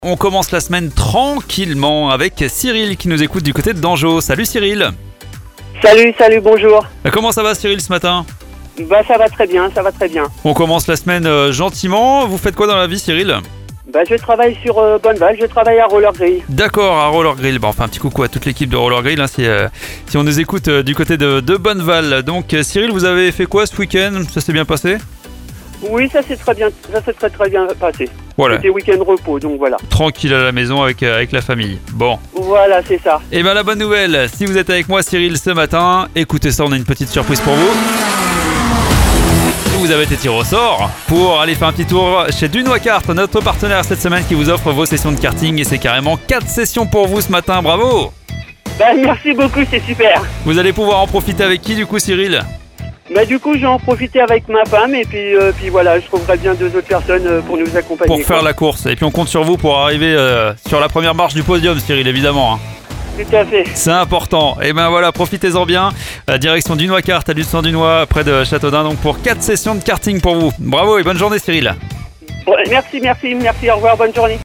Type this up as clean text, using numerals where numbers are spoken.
On commence la semaine tranquillement avec Cyril qui nous écoute du côté de Dangeau. Salut Cyril. Salut, bonjour. Comment ça va Cyril ce matin ? Ça va très bien. On commence la semaine gentiment. Vous faites quoi dans la vie Cyril ? Je travaille sur Bonneval, je travaille à Roller Grill. D'accord, à Roller Grill. Enfin, un petit coucou à toute l'équipe de Roller Grill si on nous écoute du côté de Bonneval. Donc Cyril, vous avez fait quoi ce week-end ? Ça s'est bien passé ? Oui, ça s'est très bien passé. Voilà. C'était week-end repos, donc voilà. Tranquille à la maison avec la famille. Bon. Voilà, c'est ça. Et bien la bonne nouvelle, si vous êtes avec moi Cyril ce matin, écoutez ça, on a une petite surprise pour vous. Vous avez été tiré au sort pour aller faire un petit tour chez Dunois Kart, notre partenaire cette semaine qui vous offre vos sessions de karting et c'est carrément 4 sessions pour vous ce matin, bravo. Merci beaucoup, c'est super. Vous allez pouvoir en profiter avec qui du coup Cyril ? Du coup, j'ai en profité avec ma femme et puis voilà, je trouverai bien 2 autres personnes pour nous accompagner. Pour faire la course et puis on compte sur vous pour arriver sur la première marche du podium Cyril évidemment. Tout à fait. C'est important. Et ben voilà, profitez-en bien. Direction Dunois Kart à Luçon-Dunois, près de Châteaudun, donc pour 4 sessions de karting pour vous. Bravo et bonne journée Cyril. Merci, au revoir, bonne journée.